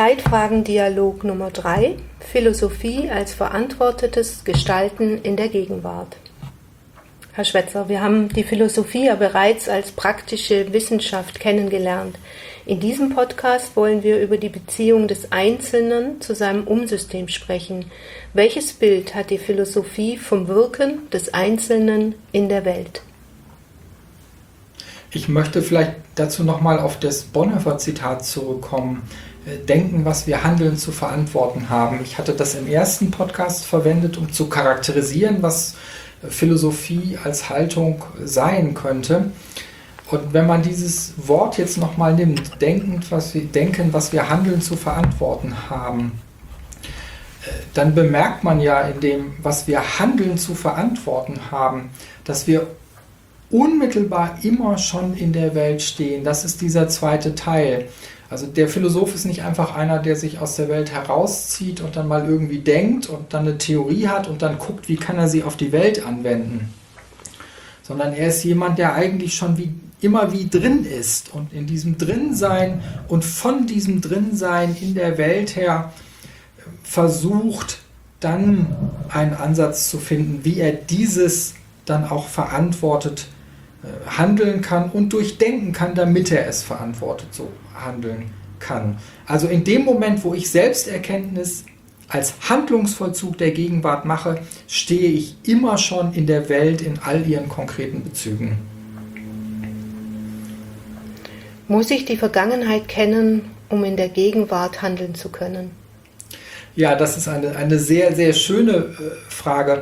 Leitfragendialog Nummer 3: Philosophie als verantwortetes Gestalten in der Gegenwart. Herr Schwetzer, wir haben die Philosophie ja bereits als praktische Wissenschaft kennengelernt. In diesem Podcast wollen wir über die Beziehung des Einzelnen zu seinem Umsystem sprechen. Welches Bild hat die Philosophie vom Wirken des Einzelnen in der Welt? Ich möchte vielleicht dazu nochmal auf das Bonhoeffer-Zitat zurückkommen. Denken, was wir handeln, zu verantworten haben. Ich hatte das im ersten Podcast verwendet, um zu charakterisieren, was Philosophie als Haltung sein könnte. Und wenn man dieses Wort jetzt nochmal nimmt, denken, was wir handeln, zu verantworten haben, dann bemerkt man ja in dem, was wir handeln, zu verantworten haben, dass wir unmittelbar immer schon in der Welt stehen. Das ist dieser zweite Teil. Also der Philosoph ist nicht einfach einer, der sich aus der Welt herauszieht und dann mal irgendwie denkt und dann eine Theorie hat und dann guckt, wie kann er sie auf die Welt anwenden. Sondern er ist jemand, der eigentlich schon immer wie drin ist und in diesem Drinsein und von diesem Drinsein in der Welt her versucht, dann einen Ansatz zu finden, wie er dieses dann auch verantwortet handeln kann und durchdenken kann, damit er es verantwortet so handeln kann. Also in dem Moment, wo ich Selbsterkenntnis als Handlungsvollzug der Gegenwart mache, stehe ich immer schon in der Welt in all ihren konkreten Bezügen. Muss ich die Vergangenheit kennen, um in der Gegenwart handeln zu können? Ja, das ist eine sehr, sehr schöne Frage.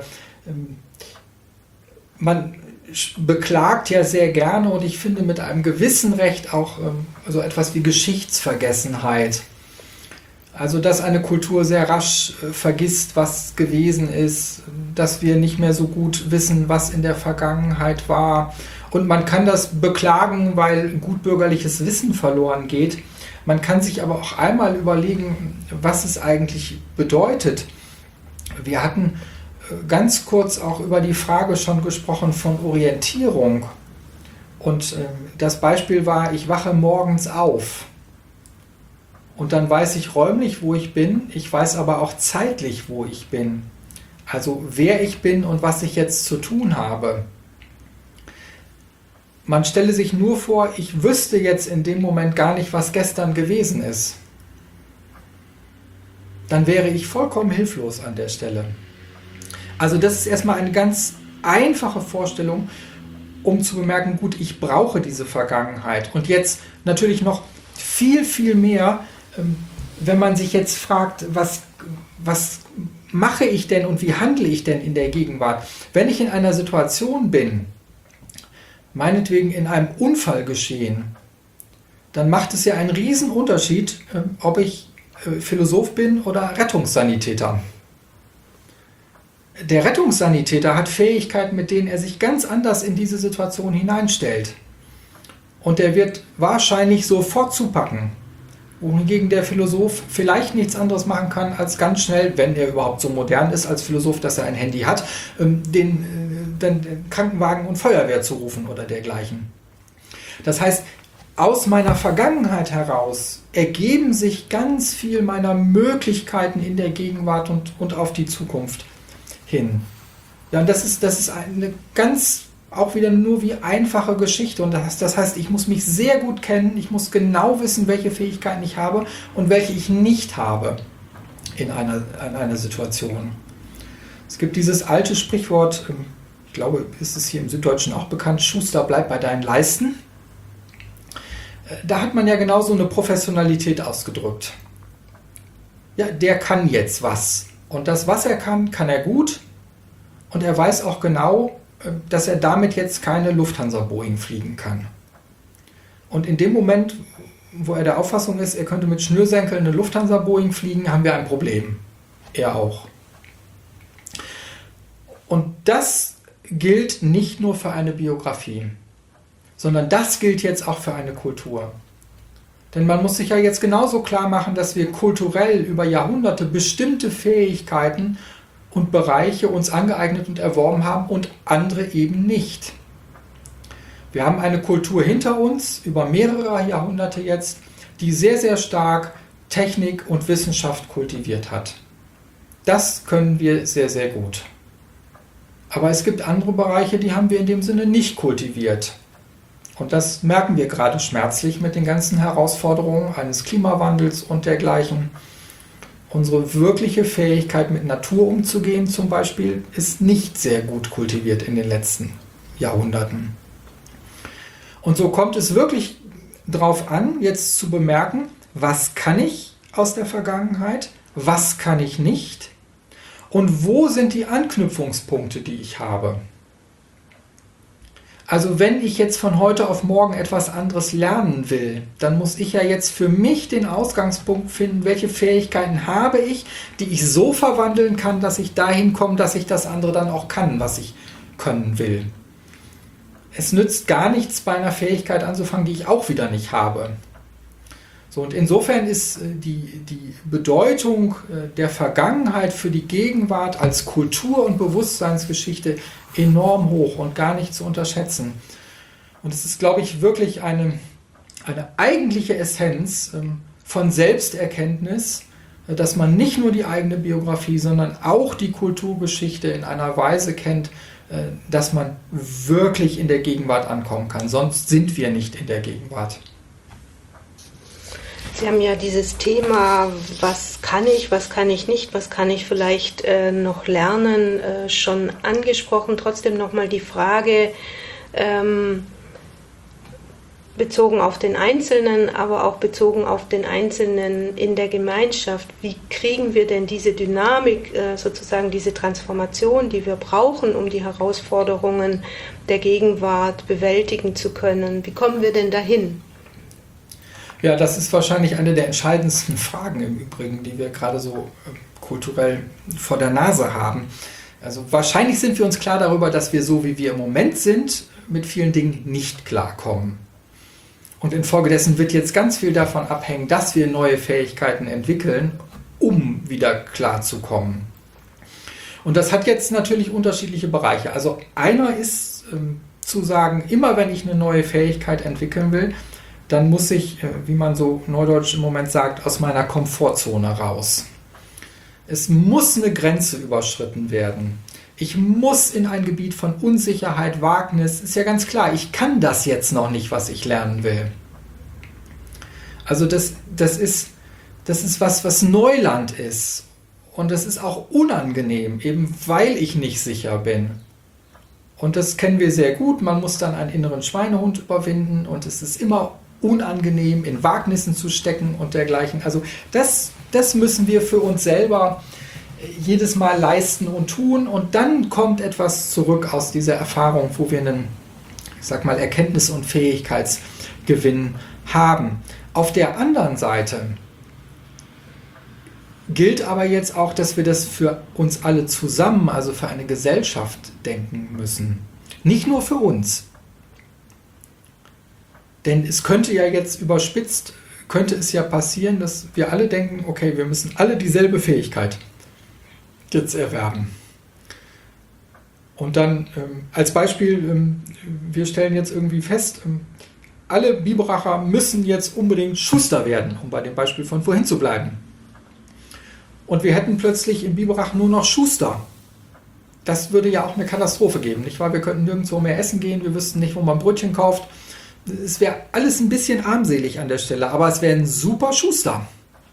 Man beklagt ja sehr gerne und ich finde mit einem gewissen Recht auch so etwas wie Geschichtsvergessenheit. Also dass eine Kultur sehr rasch vergisst, was gewesen ist, dass wir nicht mehr so gut wissen, was in der Vergangenheit war. Und man kann das beklagen, weil gutbürgerliches Wissen verloren geht. Man kann sich aber auch einmal überlegen, was es eigentlich bedeutet. Wir hatten ganz kurz auch über die Frage schon gesprochen von Orientierung. Und das Beispiel war, ich wache morgens auf. Und dann weiß ich räumlich, wo ich bin. Ich weiß aber auch zeitlich, wo ich bin. Also wer ich bin und was ich jetzt zu tun habe. Man stelle sich nur vor, ich wüsste jetzt in dem Moment gar nicht, was gestern gewesen ist. Dann wäre ich vollkommen hilflos an der Stelle. Also das ist erstmal eine ganz einfache Vorstellung, um zu bemerken, gut, ich brauche diese Vergangenheit. Und jetzt natürlich noch viel, viel mehr, wenn man sich jetzt fragt, was mache ich denn und wie handle ich denn in der Gegenwart? Wenn ich in einer Situation bin, meinetwegen in einem Unfall geschehen, dann macht es ja einen riesen Unterschied, ob ich Philosoph bin oder Rettungssanitäter. Der Rettungssanitäter hat Fähigkeiten, mit denen er sich ganz anders in diese Situation hineinstellt. Und der wird wahrscheinlich sofort zupacken. Wohingegen der Philosoph vielleicht nichts anderes machen kann, als ganz schnell, wenn er überhaupt so modern ist als Philosoph, dass er ein Handy hat, den Krankenwagen und Feuerwehr zu rufen oder dergleichen. Das heißt, aus meiner Vergangenheit heraus ergeben sich ganz viel meiner Möglichkeiten in der Gegenwart und auf die Zukunft hin. Ja, und das ist eine ganz, auch wieder nur wie einfache Geschichte. Und das heißt, ich muss mich sehr gut kennen, ich muss genau wissen, welche Fähigkeiten ich habe und welche ich nicht habe in einer Situation. Es gibt dieses alte Sprichwort, ich glaube, ist es hier im Süddeutschen auch bekannt, Schuster, bleib bei deinen Leisten. Da hat man ja genau so eine Professionalität ausgedrückt. Ja, der kann jetzt was. Und das, was er kann, kann er gut. Und er weiß auch genau, dass er damit jetzt keine Lufthansa-Boeing fliegen kann. Und in dem Moment, wo er der Auffassung ist, er könnte mit Schnürsenkeln eine Lufthansa-Boeing fliegen, haben wir ein Problem. Er auch. Und das gilt nicht nur für eine Biografie, sondern das gilt jetzt auch für eine Kultur. Denn man muss sich ja jetzt genauso klar machen, dass wir kulturell über Jahrhunderte bestimmte Fähigkeiten und Bereiche uns angeeignet und erworben haben und andere eben nicht. Wir haben eine Kultur hinter uns, über mehrere Jahrhunderte jetzt, die sehr, sehr stark Technik und Wissenschaft kultiviert hat. Das können wir sehr, sehr gut. Aber es gibt andere Bereiche, die haben wir in dem Sinne nicht kultiviert. Und das merken wir gerade schmerzlich mit den ganzen Herausforderungen eines Klimawandels und dergleichen. Unsere wirkliche Fähigkeit, mit Natur umzugehen zum Beispiel, ist nicht sehr gut kultiviert in den letzten Jahrhunderten. Und so kommt es wirklich darauf an, jetzt zu bemerken, was kann ich aus der Vergangenheit, was kann ich nicht und wo sind die Anknüpfungspunkte, die ich habe. Also wenn ich jetzt von heute auf morgen etwas anderes lernen will, dann muss ich ja jetzt für mich den Ausgangspunkt finden, welche Fähigkeiten habe ich, die ich so verwandeln kann, dass ich dahin komme, dass ich das andere dann auch kann, was ich können will. Es nützt gar nichts, bei einer Fähigkeit anzufangen, die ich auch wieder nicht habe. So, und insofern ist die Bedeutung der Vergangenheit für die Gegenwart als Kultur- und Bewusstseinsgeschichte enorm hoch und gar nicht zu unterschätzen. Und es ist, glaube ich, wirklich eine eigentliche Essenz von Selbsterkenntnis, dass man nicht nur die eigene Biografie, sondern auch die Kulturgeschichte in einer Weise kennt, dass man wirklich in der Gegenwart ankommen kann. Sonst sind wir nicht in der Gegenwart. Sie haben ja dieses Thema, was kann ich nicht, was kann ich vielleicht noch lernen, schon angesprochen. Trotzdem nochmal die Frage, bezogen auf den Einzelnen, aber auch bezogen auf den Einzelnen in der Gemeinschaft. Wie kriegen wir denn diese Dynamik, sozusagen diese Transformation, die wir brauchen, um die Herausforderungen der Gegenwart bewältigen zu können? Wie kommen wir denn dahin? Ja, das ist wahrscheinlich eine der entscheidendsten Fragen im Übrigen, die wir gerade so kulturell vor der Nase haben. Also wahrscheinlich sind wir uns klar darüber, dass wir so, wie wir im Moment sind, mit vielen Dingen nicht klarkommen. Und infolgedessen wird jetzt ganz viel davon abhängen, dass wir neue Fähigkeiten entwickeln, um wieder klarzukommen. Und das hat jetzt natürlich unterschiedliche Bereiche. Also einer ist zu sagen, immer wenn ich eine neue Fähigkeit entwickeln will, dann muss ich, wie man so neudeutsch im Moment sagt, aus meiner Komfortzone raus. Es muss eine Grenze überschritten werden. Ich muss in ein Gebiet von Unsicherheit, Wagnis. Ist ja ganz klar, ich kann das jetzt noch nicht, was ich lernen will. Also das ist was Neuland ist. Und das ist auch unangenehm, eben weil ich nicht sicher bin. Und das kennen wir sehr gut. Man muss dann einen inneren Schweinehund überwinden und es ist immer unangenehm, in Wagnissen zu stecken und dergleichen. Also das müssen wir für uns selber jedes Mal leisten und tun und dann kommt etwas zurück aus dieser Erfahrung, wo wir einen, ich sag mal, Erkenntnis- und Fähigkeitsgewinn haben. Auf der anderen Seite gilt aber jetzt auch, dass wir das für uns alle zusammen, also für eine Gesellschaft denken müssen. Nicht nur für uns. Denn es könnte ja jetzt überspitzt, könnte es ja passieren, dass wir alle denken, okay, wir müssen alle dieselbe Fähigkeit jetzt erwerben. Und dann als Beispiel, wir stellen jetzt irgendwie fest, alle Biberacher müssen jetzt unbedingt Schuster werden, um bei dem Beispiel von vorhin zu bleiben. Und wir hätten plötzlich in Biberach nur noch Schuster. Das würde ja auch eine Katastrophe geben, nicht wahr? Wir könnten nirgendwo mehr essen gehen, wir wüssten nicht, wo man Brötchen kauft. Es wäre alles ein bisschen armselig an der Stelle, aber es wäre ein super Schuster.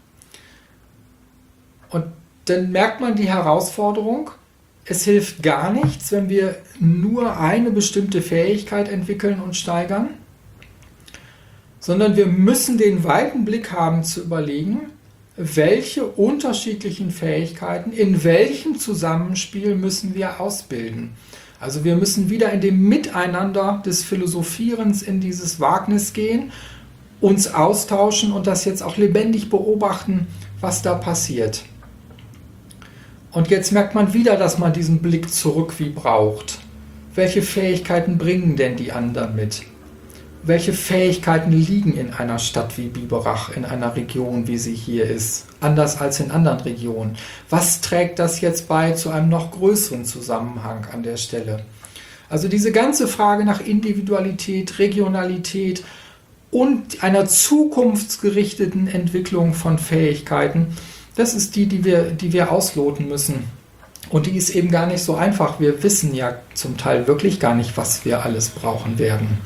Und dann merkt man die Herausforderung, es hilft gar nichts, wenn wir nur eine bestimmte Fähigkeit entwickeln und steigern, sondern wir müssen den weiten Blick haben zu überlegen, welche unterschiedlichen Fähigkeiten, in welchem Zusammenspiel müssen wir ausbilden. Also wir müssen wieder in dem Miteinander des Philosophierens in dieses Wagnis gehen, uns austauschen und das jetzt auch lebendig beobachten, was da passiert. Und jetzt merkt man wieder, dass man diesen Blick zurück wie braucht. Welche Fähigkeiten bringen denn die anderen mit? Welche Fähigkeiten liegen in einer Stadt wie Biberach, in einer Region, wie sie hier ist, anders als in anderen Regionen? Was trägt das jetzt bei zu einem noch größeren Zusammenhang an der Stelle? Also diese ganze Frage nach Individualität, Regionalität und einer zukunftsgerichteten Entwicklung von Fähigkeiten, das ist die wir ausloten müssen. Und die ist eben gar nicht so einfach. Wir wissen ja zum Teil wirklich gar nicht, was wir alles brauchen werden.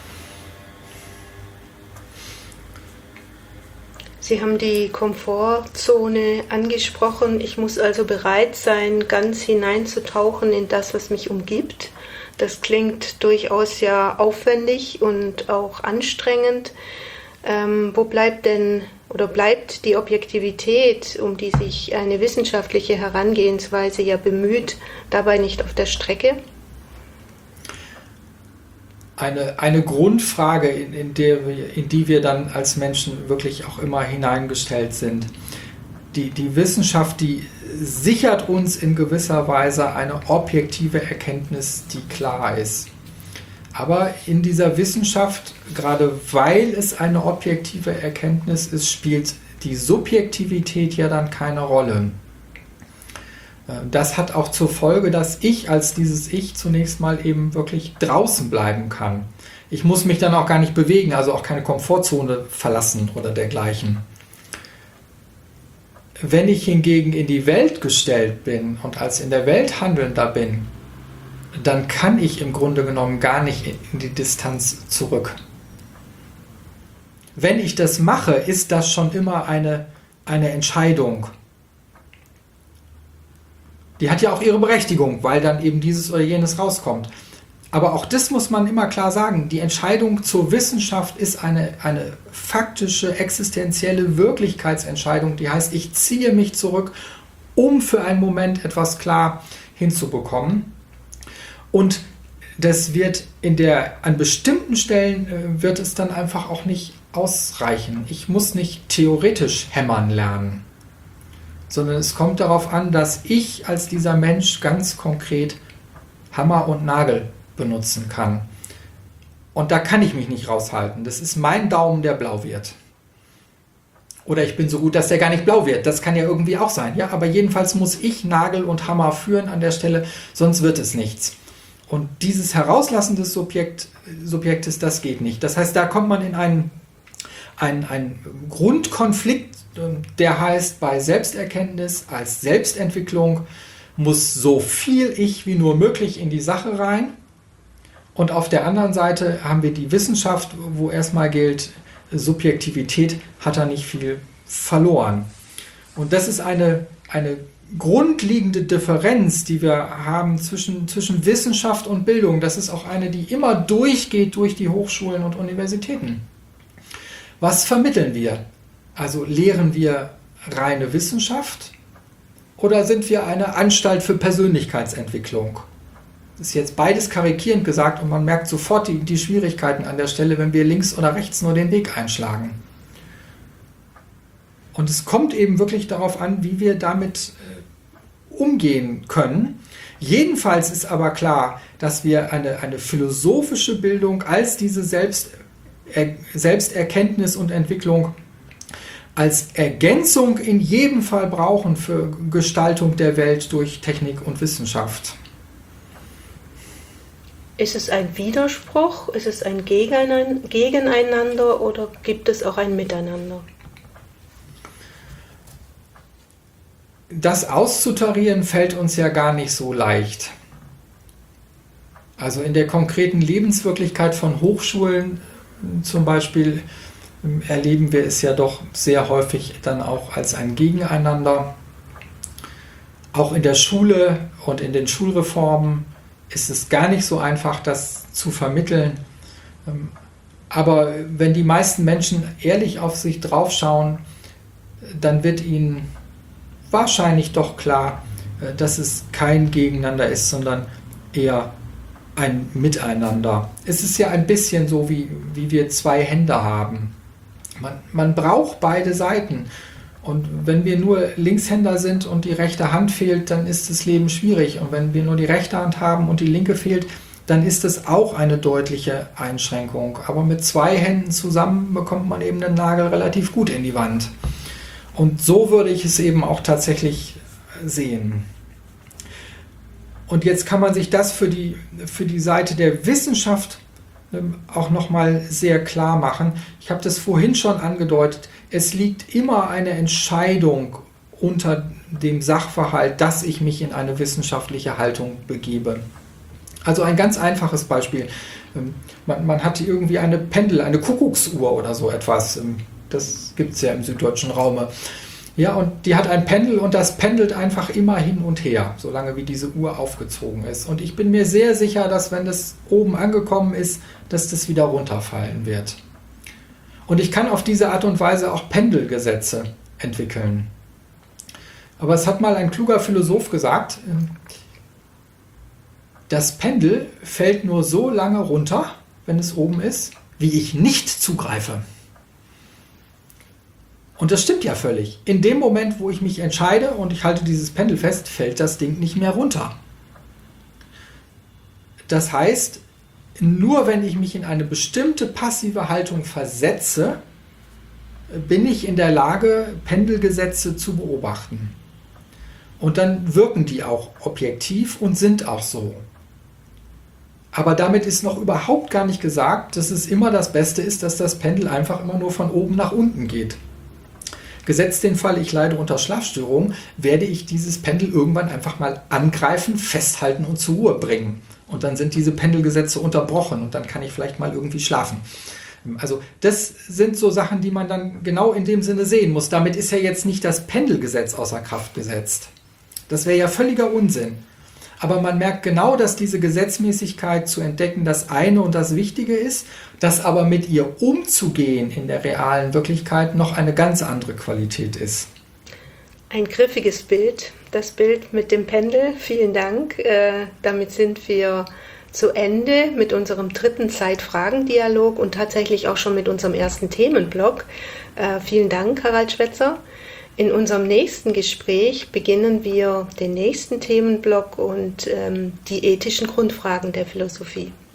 Sie haben die Komfortzone angesprochen. Ich muss also bereit sein, ganz hineinzutauchen in das, was mich umgibt. Das klingt durchaus ja aufwendig und auch anstrengend. Wo bleibt denn oder bleibt die Objektivität, um die sich eine wissenschaftliche Herangehensweise ja bemüht, dabei nicht auf der Strecke? Eine Grundfrage, in die wir dann als Menschen wirklich auch immer hineingestellt sind. Die Wissenschaft, die sichert uns in gewisser Weise eine objektive Erkenntnis, die klar ist. Aber in dieser Wissenschaft, gerade weil es eine objektive Erkenntnis ist, spielt die Subjektivität ja dann keine Rolle. Das hat auch zur Folge, dass ich als dieses Ich zunächst mal eben wirklich draußen bleiben kann. Ich muss mich dann auch gar nicht bewegen, also auch keine Komfortzone verlassen oder dergleichen. Wenn ich hingegen in die Welt gestellt bin und als in der Welt Handelnder bin, dann kann ich im Grunde genommen gar nicht in die Distanz zurück. Wenn ich das mache, ist das schon immer eine Entscheidung. Die hat ja auch ihre Berechtigung, weil dann eben dieses oder jenes rauskommt. Aber auch das muss man immer klar sagen. Die Entscheidung zur Wissenschaft ist eine faktische, existenzielle Wirklichkeitsentscheidung. Die heißt, ich ziehe mich zurück, um für einen Moment etwas klar hinzubekommen. Und das wird an bestimmten Stellen wird es dann einfach auch nicht ausreichen. Ich muss nicht theoretisch hämmern lernen, sondern es kommt darauf an, dass ich als dieser Mensch ganz konkret Hammer und Nagel benutzen kann. Und da kann ich mich nicht raushalten. Das ist mein Daumen, der blau wird. Oder ich bin so gut, dass der gar nicht blau wird. Das kann ja irgendwie auch sein. Ja, aber jedenfalls muss ich Nagel und Hammer führen an der Stelle, sonst wird es nichts. Und dieses Herauslassen des Subjektes, das geht nicht. Das heißt, da kommt man in einen Grundkonflikt, der heißt, bei Selbsterkenntnis als Selbstentwicklung muss so viel ich wie nur möglich in die Sache rein. Und auf der anderen Seite haben wir die Wissenschaft, wo erstmal gilt, Subjektivität hat da nicht viel verloren. Und das ist eine grundlegende Differenz, die wir haben zwischen Wissenschaft und Bildung. Das ist auch eine, die immer durchgeht durch die Hochschulen und Universitäten. Was vermitteln wir? Also lehren wir reine Wissenschaft oder sind wir eine Anstalt für Persönlichkeitsentwicklung? Das ist jetzt beides karikierend gesagt und man merkt sofort die Schwierigkeiten an der Stelle, wenn wir links oder rechts nur den Weg einschlagen. Und es kommt eben wirklich darauf an, wie wir damit umgehen können. Jedenfalls ist aber klar, dass wir eine philosophische Bildung als diese Selbsterkenntnis und Entwicklung als Ergänzung in jedem Fall brauchen für Gestaltung der Welt durch Technik und Wissenschaft. Ist es ein Widerspruch? Ist es ein Gegeneinander oder gibt es auch ein Miteinander? Das auszutarieren fällt uns ja gar nicht so leicht. Also in der konkreten Lebenswirklichkeit von Hochschulen zum Beispiel erleben wir es ja doch sehr häufig dann auch als ein Gegeneinander. Auch in der Schule und in den Schulreformen ist es gar nicht so einfach, das zu vermitteln. Aber wenn die meisten Menschen ehrlich auf sich draufschauen, dann wird ihnen wahrscheinlich doch klar, dass es kein Gegeneinander ist, sondern eher ein Miteinander. Es ist ja ein bisschen so, wie wir zwei Hände haben. Man braucht beide Seiten. Und wenn wir nur Linkshänder sind und die rechte Hand fehlt, dann ist das Leben schwierig. Und wenn wir nur die rechte Hand haben und die linke fehlt, dann ist es auch eine deutliche Einschränkung. Aber mit zwei Händen zusammen bekommt man eben den Nagel relativ gut in die Wand. Und so würde ich es eben auch tatsächlich sehen. Und jetzt kann man sich das für die Seite der Wissenschaft auch nochmal sehr klar machen. Ich habe das vorhin schon angedeutet. Es liegt immer eine Entscheidung unter dem Sachverhalt, dass ich mich in eine wissenschaftliche Haltung begebe. Also ein ganz einfaches Beispiel. Man hat irgendwie eine Kuckucksuhr oder so etwas. Das gibt es ja im süddeutschen Raum. Ja, und die hat ein Pendel und das pendelt einfach immer hin und her, solange wie diese Uhr aufgezogen ist. Und ich bin mir sehr sicher, dass wenn das oben angekommen ist, dass das wieder runterfallen wird. Und ich kann auf diese Art und Weise auch Pendelgesetze entwickeln. Aber es hat mal ein kluger Philosoph gesagt, das Pendel fällt nur so lange runter, wenn es oben ist, wie ich nicht zugreife. Und das stimmt ja völlig. In dem Moment, wo ich mich entscheide und ich halte dieses Pendel fest, fällt das Ding nicht mehr runter. Das heißt, nur wenn ich mich in eine bestimmte passive Haltung versetze, bin ich in der Lage, Pendelgesetze zu beobachten. Und dann wirken die auch objektiv und sind auch so. Aber damit ist noch überhaupt gar nicht gesagt, dass es immer das Beste ist, dass das Pendel einfach immer nur von oben nach unten geht. Gesetzt den Fall, ich leide unter Schlafstörungen, werde ich dieses Pendel irgendwann einfach mal angreifen, festhalten und zur Ruhe bringen. Und dann sind diese Pendelgesetze unterbrochen und dann kann ich vielleicht mal irgendwie schlafen. Also das sind so Sachen, die man dann genau in dem Sinne sehen muss. Damit ist ja jetzt nicht das Pendelgesetz außer Kraft gesetzt. Das wäre ja völliger Unsinn. Aber man merkt genau, dass diese Gesetzmäßigkeit zu entdecken das eine und das Wichtige ist, dass aber mit ihr umzugehen in der realen Wirklichkeit noch eine ganz andere Qualität ist. Ein griffiges Bild, das Bild mit dem Pendel. Vielen Dank. Damit sind wir zu Ende mit unserem 3. Zeit-Fragen-Dialog und tatsächlich auch schon mit unserem ersten Themenblock. Vielen Dank, Harald Schwetzer. In unserem nächsten Gespräch beginnen wir den nächsten Themenblock und die ethischen Grundfragen der Philosophie.